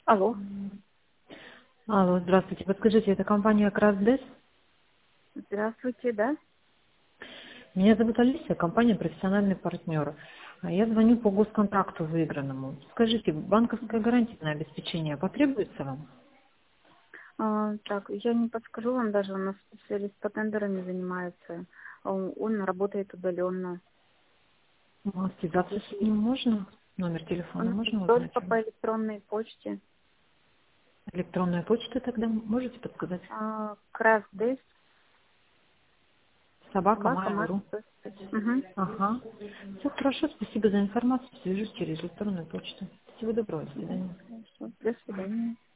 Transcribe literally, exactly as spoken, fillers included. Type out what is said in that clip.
Алло, Алло, здравствуйте. Подскажите, это компания Красдес? здравствуйте, да? Меня зовут Алисия, компания «Профессиональный партнер». А Я звоню по госконтракту выигранному. Скажите, банковское гарантийное обеспечение потребуется вам? А, так, я не подскажу вам даже, у нас специалист по тендерами занимается. А Он, он работает удаленно. А связаться с ним можно? Номер телефона Он можно узнать? только по электронной почте. Электронную почту тогда можете подсказать? А, Красдес, Собака собака, Майя.ру. Угу. Ага. Все хорошо, спасибо за информацию. Свяжусь через электронную почту. Всего доброго, до свидания. До свидания.